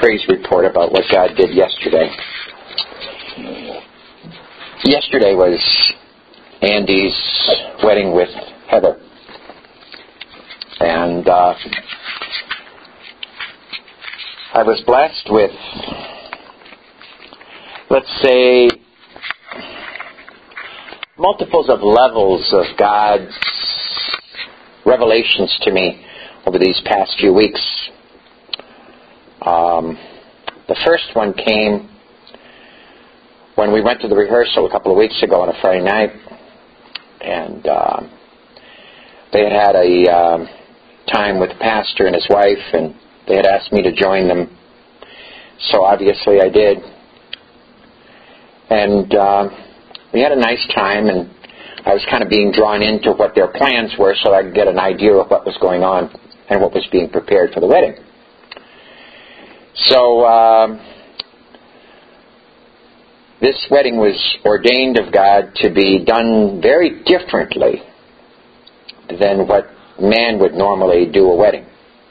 praise report about what God did yesterday. Yesterday was Andy's wedding with Heather. And I was blessed with, let's say, multiples of levels of God's revelations to me over these past few weeks. The first one came when we went to the rehearsal a couple of weeks ago on a Friday night, and they had a time with the pastor and his wife, and they had asked me to join them, so obviously I did. And we had a nice time, and I was kind of being drawn into what their plans were so I could get an idea of what was going on and what was being prepared for the wedding. So this wedding was ordained of God to be done very differently than what man would normally do a wedding.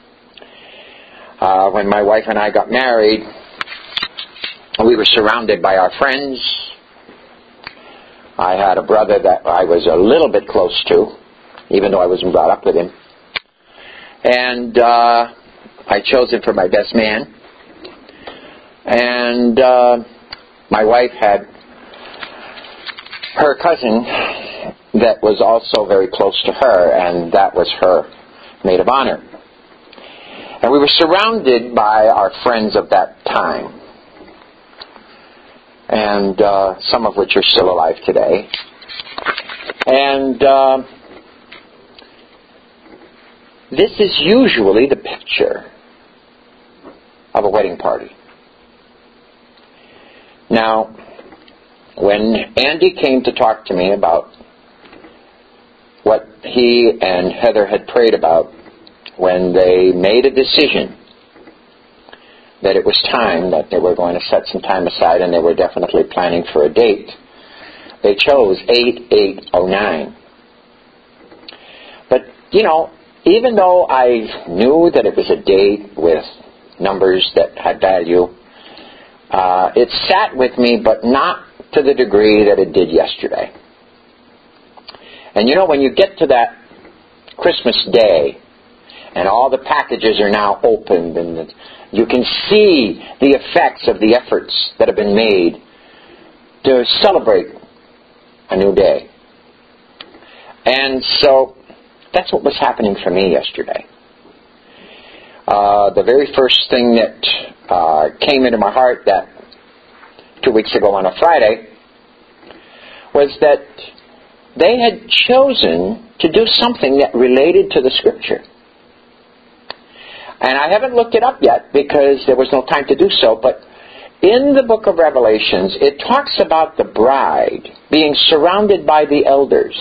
When my wife and I got married, we were surrounded by our friends. I had a brother that I was a little bit close to, even though I wasn't brought up with him. And I chose him for my best man. And my wife had her cousin that was also very close to her, and that was her maid of honor. And we were surrounded by our friends of that time, and some of which are still alive today. And this is usually the picture of a wedding party. Now, when Andy came to talk to me about what he and Heather had prayed about when they made a decision that it was time, that they were going to set some time aside, and they were definitely planning for a date, they chose 8/8/09. But, even though I knew that it was a date with numbers that had value, it sat with me, but not to the degree that it did yesterday. And when you get to that Christmas day, and all the packages are now opened, and you can see the effects of the efforts that have been made to celebrate a new day. And so that's what was happening for me yesterday. The very first thing that came into my heart that 2 weeks ago on a Friday was that they had chosen to do something that related to the Scripture. And I haven't looked it up yet because there was no time to do so, but in the book of Revelations, it talks about the bride being surrounded by the elders.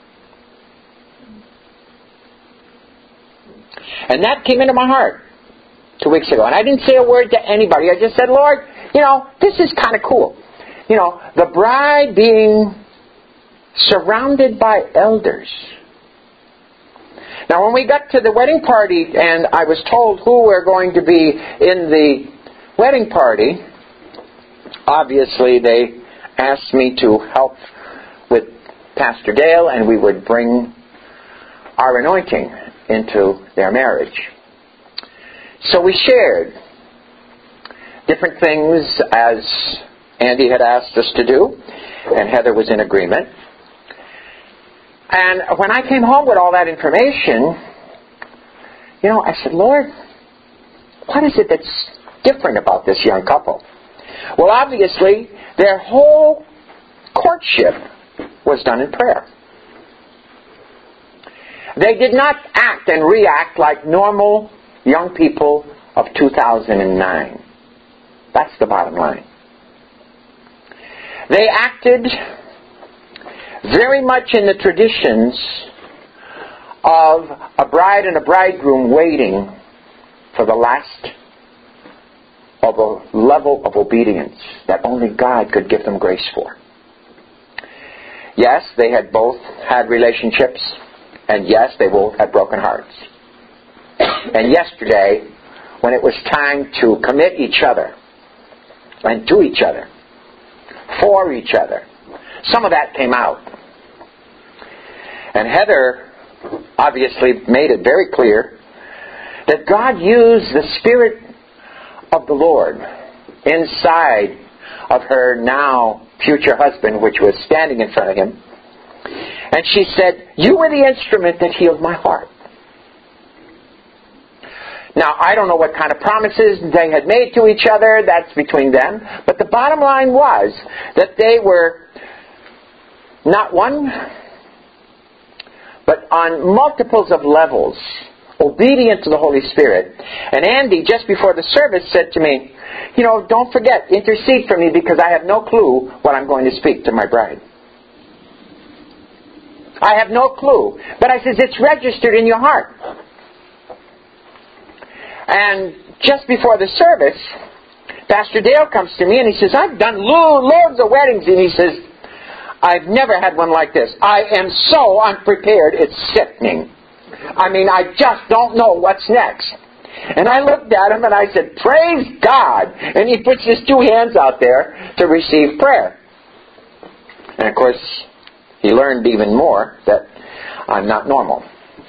And that came into my heart 2 weeks ago. And I didn't say a word to anybody. I just said, Lord, this is kind of cool. The bride being surrounded by elders. Now, when we got to the wedding party and I was told who were going to be in the wedding party, obviously they asked me to help with Pastor Dale, and we would bring our anointing into their marriage. So we shared different things as Andy had asked us to do, and Heather was in agreement. And when I came home with all that information, I said, Lord, what is it that's different about this young couple? Well, obviously, their whole courtship was done in prayer. They did not act and react like normal young people of 2009. That's the bottom line. They acted very much in the traditions of a bride and a bridegroom waiting for the last of a level of obedience that only God could give them grace for. Yes, they had both had relationships, and yes, they both had broken hearts. And yesterday when it was time to commit each other and to each other, for each other. Some of that came out. And Heather obviously made it very clear that God used the Spirit of the Lord inside of her now future husband, which was standing in front of him. And she said, "You were the instrument that healed my heart." Now, I don't know what kind of promises they had made to each other. That's between them. But the bottom line was that they were not one, but on multiples of levels, obedient to the Holy Spirit. And Andy, just before the service, said to me, "Don't forget, intercede for me because I have no clue what I'm going to speak to my bride. I have no clue." But I says, it's registered in your heart. And just before the service, Pastor Dale comes to me and he says, "I've done loads of weddings." And he says, "I've never had one like this. I am so unprepared, it's sickening. I just don't know what's next." And I looked at him and I said, "Praise God." And he puts his two hands out there to receive prayer. And of course, he learned even more that I'm not normal.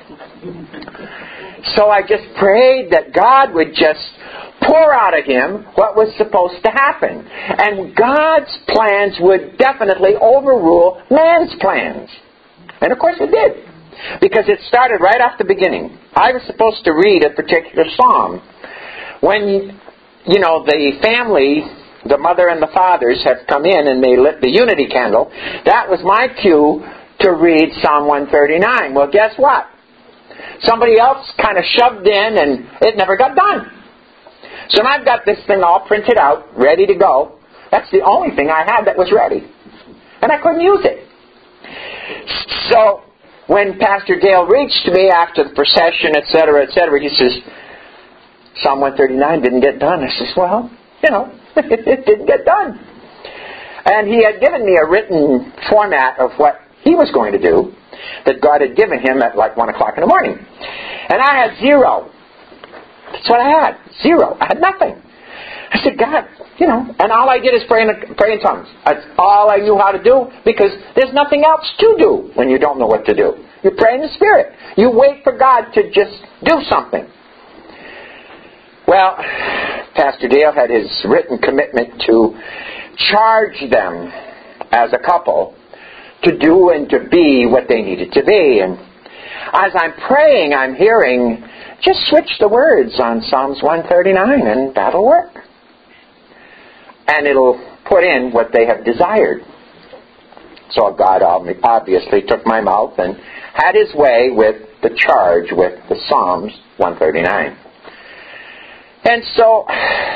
So I just prayed that God would just pour out of him what was supposed to happen. And God's plans would definitely overrule man's plans. And of course it did. Because it started right off the beginning. I was supposed to read a particular psalm. When, the family, the mother and the fathers have come in and they lit the unity candle, that was my cue to read Psalm 139. Well, guess what? Somebody else kind of shoved in and it never got done. So now I've got this thing all printed out, ready to go. That's the only thing I had that was ready. And I couldn't use it. So when Pastor Dale reached me after the procession, etc., he says, "Psalm 139 didn't get done." I says, "Well, it didn't get done." And he had given me a written format of what he was going to do that God had given him at like 1 o'clock in the morning. And I had zero. That's what I had. Zero. I had nothing. I said, "God, and all I did is pray in tongues. That's all I knew how to do because there's nothing else to do when you don't know what to do. You pray in the Spirit. You wait for God to just do something." Well, Pastor Dale had his written commitment to charge them as a couple to do and to be what they needed to be. And as I'm praying, I'm hearing, "Just switch the words on Psalms 139 and that'll work. And it'll put in what they have desired." So God obviously took my mouth and had his way with the charge with the Psalms 139. And so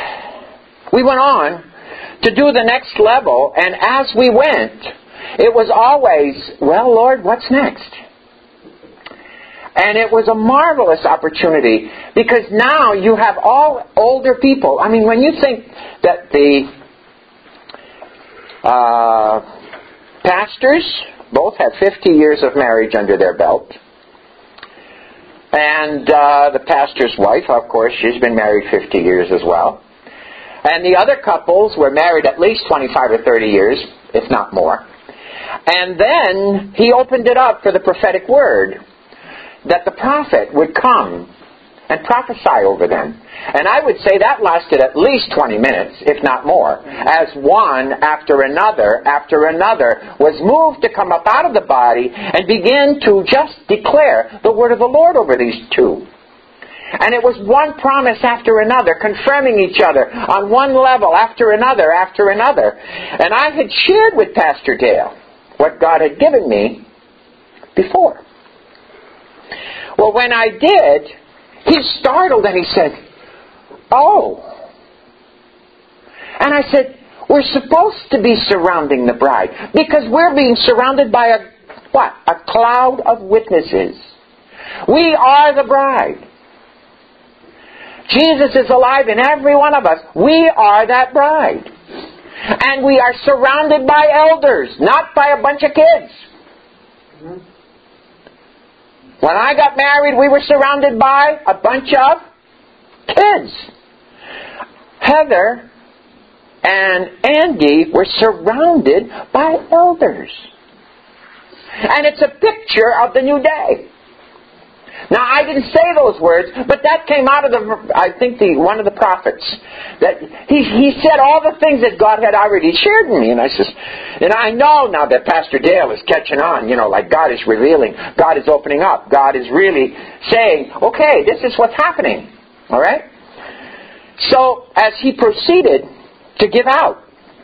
we went on to do the next level, and as we went, it was always, "Well, Lord, what's next?" And it was a marvelous opportunity because now you have all older people. When you think that the pastors both have 50 years of marriage under their belt. And the pastor's wife, of course, she's been married 50 years as well. And the other couples were married at least 25 or 30 years, if not more. And then he opened it up for the prophetic word that the prophet would come and prophesy over them. And I would say that lasted at least 20 minutes, if not more, as one after another was moved to come up out of the body and begin to just declare the word of the Lord over these two. And it was one promise after another, confirming each other on one level after another. And I had shared with Pastor Dale what God had given me before. Well, when I did, he startled and he said, "Oh." And I said, "We're supposed to be surrounding the bride because we're being surrounded by a cloud of witnesses. We are the bride. Jesus is alive in every one of us. We are that bride. And we are surrounded by elders, not by a bunch of kids. When I got married, we were surrounded by a bunch of kids. Heather and Andy were surrounded by elders. And it's a picture of the new day. Now, I didn't say those words, but that came out of one of the prophets. That he said all the things that God had already shared with me. And I know now that Pastor Dale is catching on, like God is revealing, God is opening up, God is really saying, okay, this is what's happening. All right? So, as he proceeded to give out,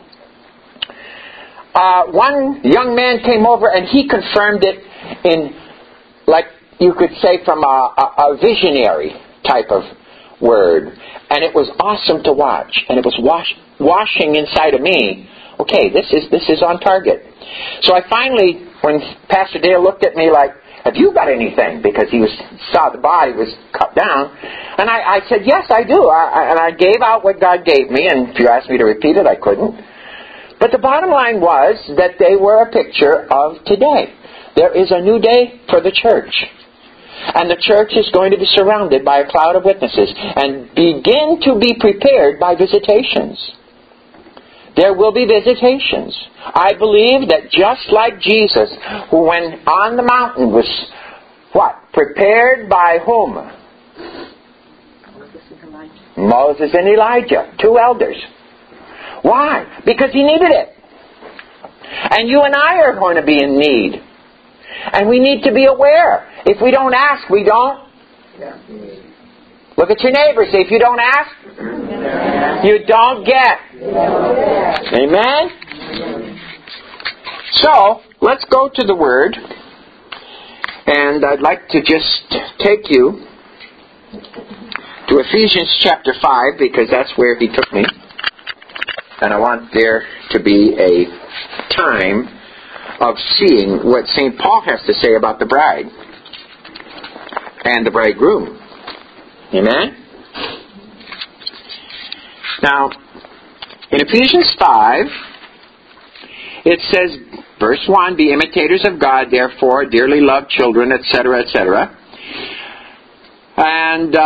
one young man came over and he confirmed it in, like you could say, from a visionary type of word. And it was awesome to watch. And it was washing inside of me. Okay, this is on target. So I finally, when Pastor Dale looked at me like, have you got anything? Because he saw the body was cut down. And I said, yes, I do. And I gave out what God gave me. And if you asked me to repeat it, I couldn't. But the bottom line was that they were a picture of today. There is a new day for the church. And the church is going to be surrounded by a cloud of witnesses and begin to be prepared by visitations. There will be visitations. I believe that just like Jesus, who when on the mountain was, prepared by whom? Moses and Elijah, 2 elders. Why? Because he needed it. And you and I are going to be in need. And we need to be aware. If we don't ask, we don't. Yeah. Look at your neighbor. Say, if you don't ask, you don't get. Yeah. Amen? So, let's go to the Word. And I'd like to just take you to Ephesians chapter 5, because that's where he took me. And I want there to be a time of seeing what St. Paul has to say about the bride and the bridegroom. Amen? Now, in Ephesians 5, it says, verse 1, be imitators of God, therefore, dearly loved children, etc., etc. And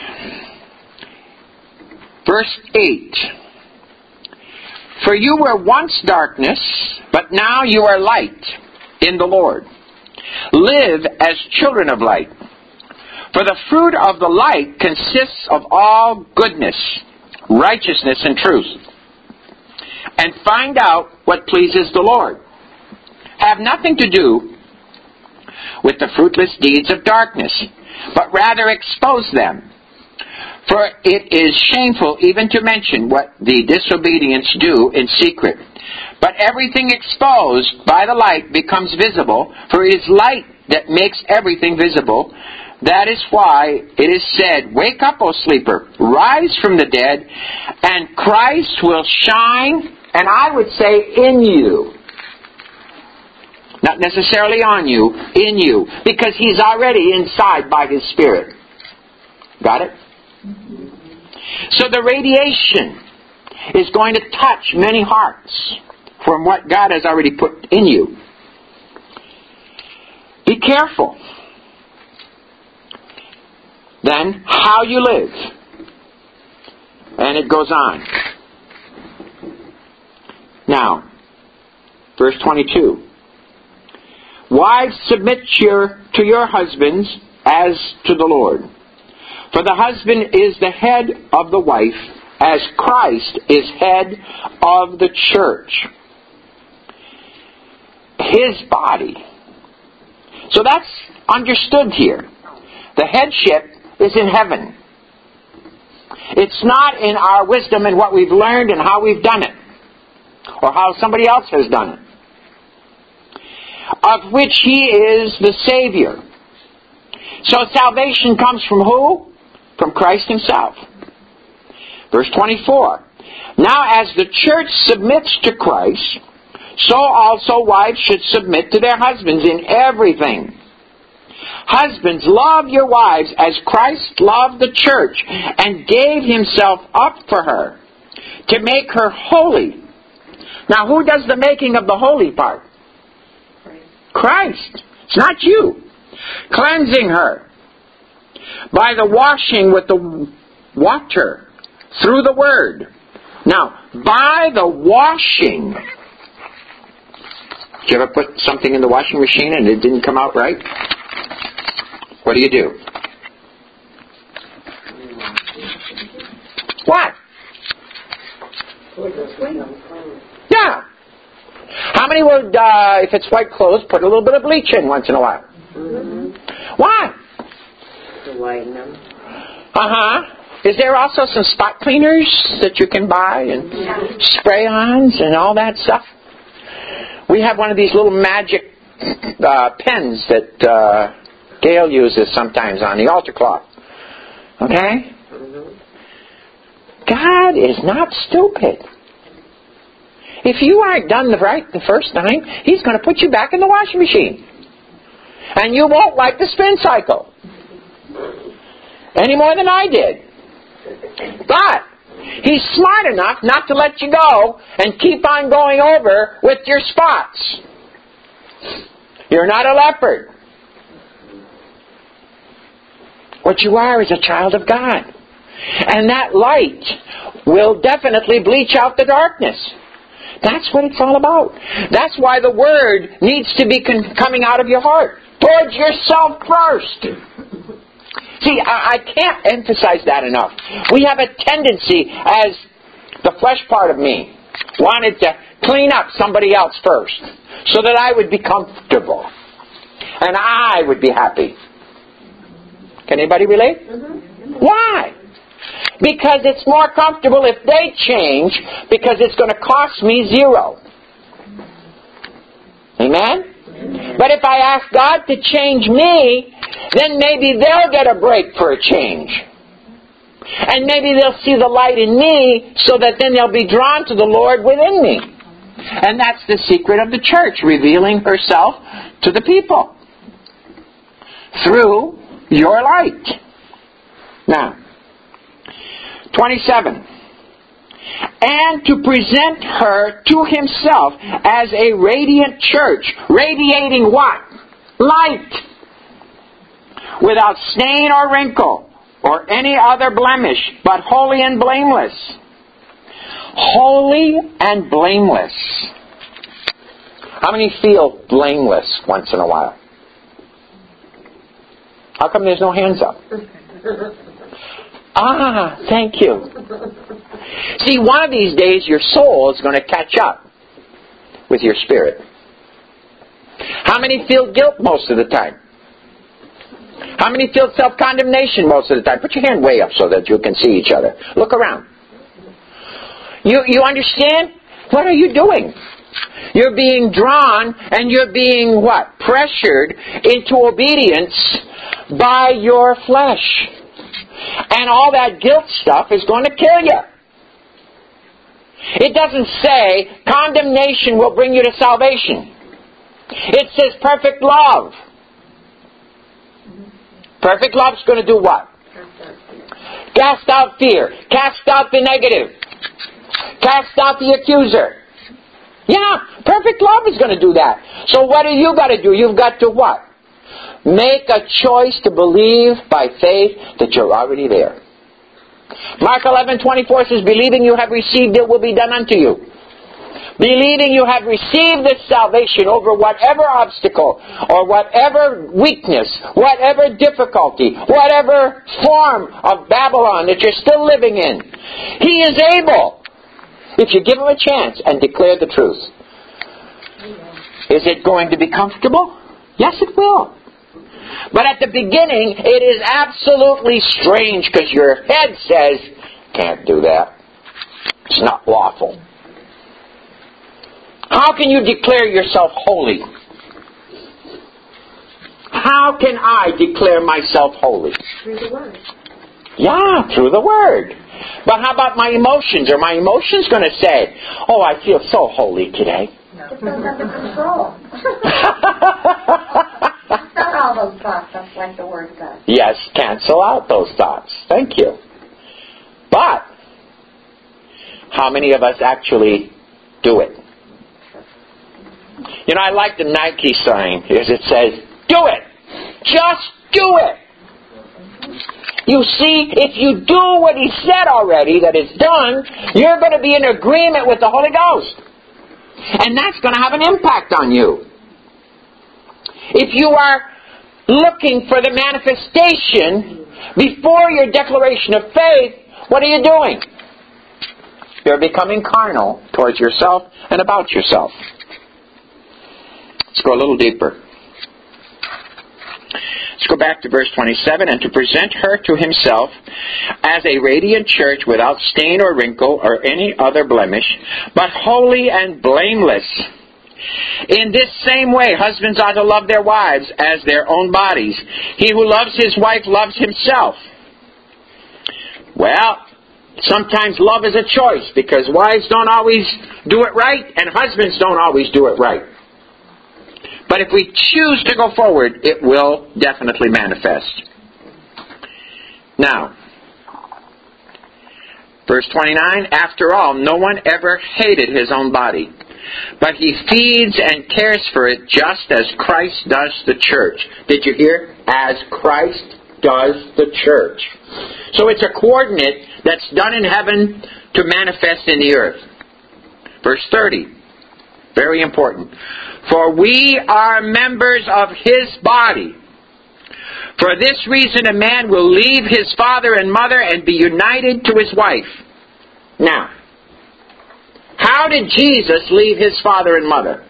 verse 8, for you were once darkness, but now you are light in the Lord. Live as children of light. For the fruit of the light consists of all goodness, righteousness, and truth. And find out what pleases the Lord. Have nothing to do with the fruitless deeds of darkness, but rather expose them. For it is shameful even to mention what the disobedience do in secret. But everything exposed by the light becomes visible, for it is light that makes everything visible. That is why it is said, wake up, O sleeper, rise from the dead, and Christ will shine, and I would say in you. Not necessarily on you, in you, because He's already inside by His Spirit. Got it? So the radiation is going to touch many hearts from what God has already put in you. Be careful. Then, how you live. And it goes on. Now, verse 22. Wives, submit to your husbands as to the Lord. For the husband is the head of the wife, as Christ is head of the church, His body. So that's understood here. The headship is in heaven. It's not in our wisdom and what we've learned and how we've done it, or how somebody else has done it, of which He is the Savior. So salvation comes from who? From Christ Himself. Verse 24. Now as the church submits to Christ, so also wives should submit to their husbands in everything. Husbands, love your wives as Christ loved the church and gave Himself up for her, to make her holy. Now who does the making of the holy part? Christ. It's not you. Cleansing her by the washing with the water through the Word. Now, by the washing. Did you ever put something in the washing machine and it didn't come out right? What do? What? Yeah. How many would, if it's white clothes, put a little bit of bleach in once in a while? Why? To whiten them. Is there also some spot cleaners that you can buy and spray-ons and all that stuff? We have one of these little magic pens that Gail uses sometimes on the altar cloth. Okay? God is not stupid. If you aren't done right the first time, He's going to put you back in the washing machine. And you won't like the spin cycle. Any more than I did. But He's smart enough not to let you go and keep on going over with your spots. You're not a leopard. What you are is a child of God. And that light will definitely bleach out the darkness. That's what it's all about. That's why the Word needs to be coming out of your heart. Towards yourself first. See, I can't emphasize that enough. We have a tendency, as the flesh part of me, wanted to clean up somebody else first, so that I would be comfortable. And I would be happy. Can anybody relate? Why? Because it's more comfortable if they change, because it's going to cost me zero. Amen? But if I ask God to change me, then maybe they'll get a break for a change. And maybe they'll see the light in me, so that then they'll be drawn to the Lord within me. And that's the secret of the church, revealing herself to the people through your light. Now, 27. And to present her to Himself as a radiant church. Radiating what? Light. Without stain or wrinkle or any other blemish, but holy and blameless. Holy and blameless. How many feel blameless once in a while? How come there's no hands up? Thank you. See, one of these days your soul is going to catch up with your spirit. How many feel guilt most of the time? How many feel self-condemnation most of the time? Put your hand way up so that you can see each other. Look around. You understand? What are you doing? You're being drawn and you're being what? Pressured into obedience by your flesh. And all that guilt stuff is going to kill you. It doesn't say condemnation will bring you to salvation. It says perfect love. Perfect love is going to do what? Cast out fear. Cast out the negative. Cast out the accuser. Yeah, perfect love is going to do that. So what do you got to do? You've got to what? Make a choice to believe by faith that you're already there. Mark 11:24 says, believing you have received, it will be done unto you. Believing you have received this salvation over whatever obstacle or whatever weakness, whatever difficulty, whatever form of Babylon that you're still living in. He is able, if you give Him a chance and declare the truth. Is it going to be comfortable? Yes, it will. But at the beginning, it is absolutely strange because your head says, can't do that. It's not lawful. How can you declare yourself holy? How can I declare myself holy? Through the Word. Yeah, through the Word. But how about my emotions? Are my emotions going to say, oh, I feel so holy today? No. It's under control. Not all those thoughts, that's like the Word says. Yes, cancel out those thoughts. Thank you. But, how many of us actually do it? You know, I like the Nike sign, because it says, do it! Just do it! You see, if you do what He said already that is done, you're going to be in agreement with the Holy Ghost. And that's going to have an impact on you. If you are looking for the manifestation before your declaration of faith, what are you doing? You're becoming carnal towards yourself and about yourself. Let's go a little deeper. Let's go back to verse 27. And to present her to Himself as a radiant church without stain or wrinkle or any other blemish, but holy and blameless. In this same way, husbands ought to love their wives as their own bodies. He who loves his wife loves himself. Well, sometimes love is a choice because wives don't always do it right and husbands don't always do it right. But if we choose to go forward, it will definitely manifest. Now, verse 29, after all, no one ever hated his own body, but he feeds and cares for it just as Christ does the church. Did you hear? As Christ does the church. So it's a coordinate that's done in heaven to manifest in the earth. Verse 30. Very important. For we are members of His body. For this reason a man will leave his father and mother and be united to his wife. Now, how did Jesus leave His father and mother?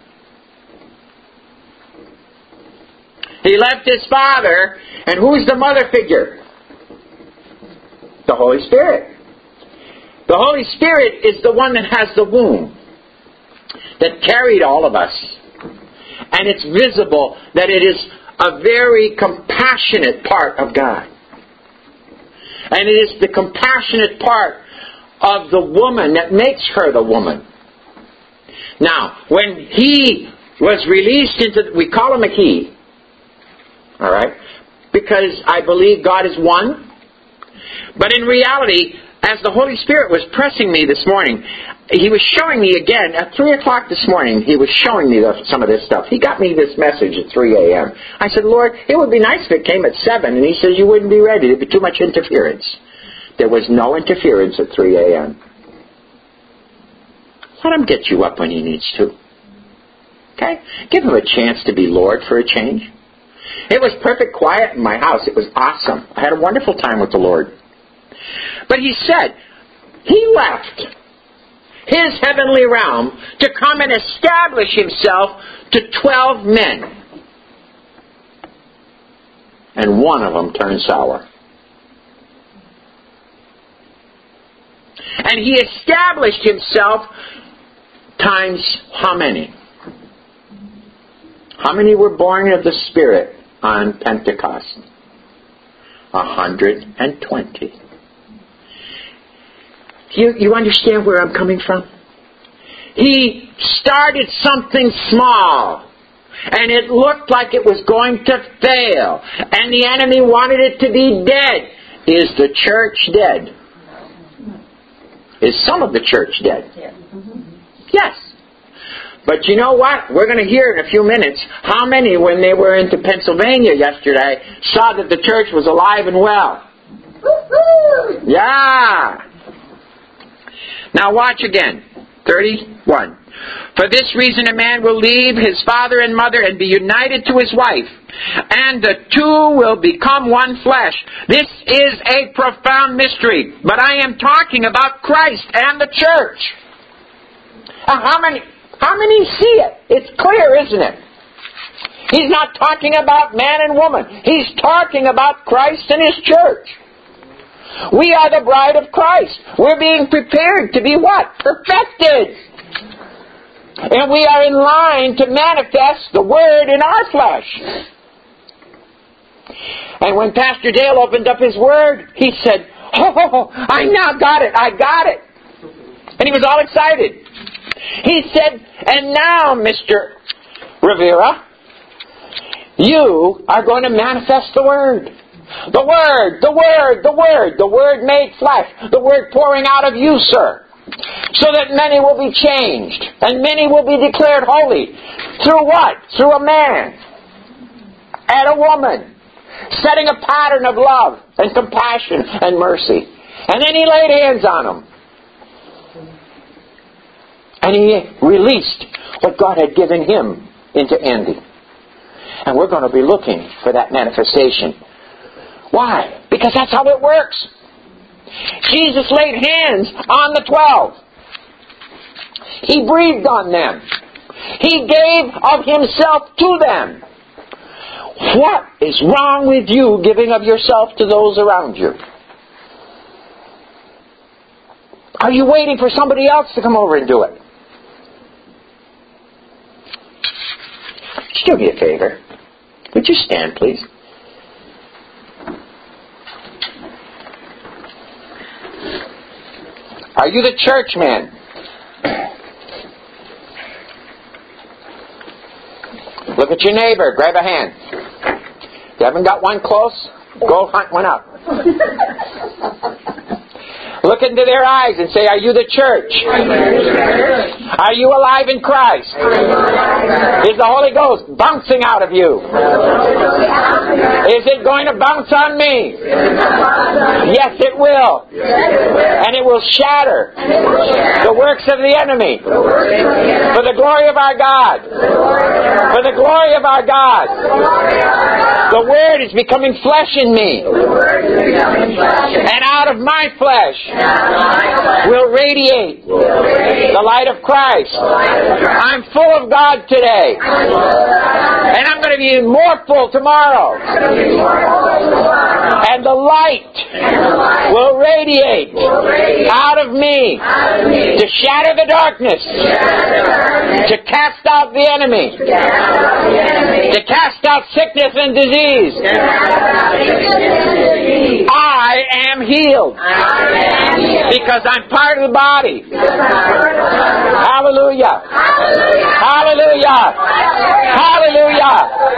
He left His father, and who's the mother figure? The Holy Spirit. The Holy Spirit is the one that has the womb that carried all of us. And it's visible that it is a very compassionate part of God. And it is the compassionate part of the woman that makes her the woman. Now, when He was released into, we call Him a He. Alright? Because I believe God is one. But in reality, as the Holy Spirit was pressing me this morning, He was showing me again, at 3 o'clock this morning, He was showing me some of this stuff. He got me this message at 3 a.m. I said, Lord, it would be nice if it came at 7. And He says, you wouldn't be ready. It would be too much interference. There was no interference at 3 a.m. Let Him get you up when He needs to. Okay? Give Him a chance to be Lord for a change. It was perfect quiet in my house. It was awesome. I had a wonderful time with the Lord. But He said, He left His heavenly realm to come and establish Himself to 12 men. And one of them turned sour. And He established Himself times how many? How many were born of the Spirit on Pentecost? 120. You understand where I'm coming from? He started something small, and it looked like it was going to fail, and the enemy wanted it to be dead. Is the church dead? Is some of the church dead? Yes. But you know what? We're going to hear in a few minutes how many, when they were into Pennsylvania yesterday, saw that the church was alive and well. Yeah. Now watch again. 31. For this reason a man will leave his father and mother and be united to his wife, and the two will become one flesh. This is a profound mystery, but I am talking about Christ and the church. How many see it? It's clear, isn't it? He's not talking about man and woman. He's talking about Christ and His church. We are the bride of Christ. We're being prepared to be what? Perfected. And we are in line to manifest the Word in our flesh. And when Pastor Dale opened up his Word, he said, oh, I now got it. I got it. And he was all excited. He said, and now, Mr. Rivera, you are going to manifest the Word. The Word, the Word, the Word, the Word made flesh, the Word pouring out of you, sir, so that many will be changed, and many will be declared holy. Through what? Through a man and a woman, setting a pattern of love and compassion and mercy. And then He laid hands on them. And He released what God had given Him into Andy. And we're going to be looking for that manifestation. Why? Because that's how it works. Jesus laid hands on the 12. He breathed on them. He gave of Himself to them. What is wrong with you giving of yourself to those around you? Are you waiting for somebody else to come over and do it? Just do me a favor. Would you stand, please? Are you the church man? Look at your neighbor. Grab a hand. You haven't got one close? Go hunt one up. Look into their eyes and say, are you the church? Are you alive in Christ? Is the Holy Ghost bouncing out of you? Is it going to bounce on me? Yes, it will. And it will shatter the works of the enemy for the glory of our God. For the glory of our God. The Word is becoming flesh in me. And out of my flesh will radiate the light of Christ. I'm full of God today. And I'm going to be even more full tomorrow. And the light will radiate out of me to shatter the darkness, to cast out the enemy, to cast out sickness and disease. I am healed because I'm part of the body. Hallelujah. Hallelujah. Hallelujah.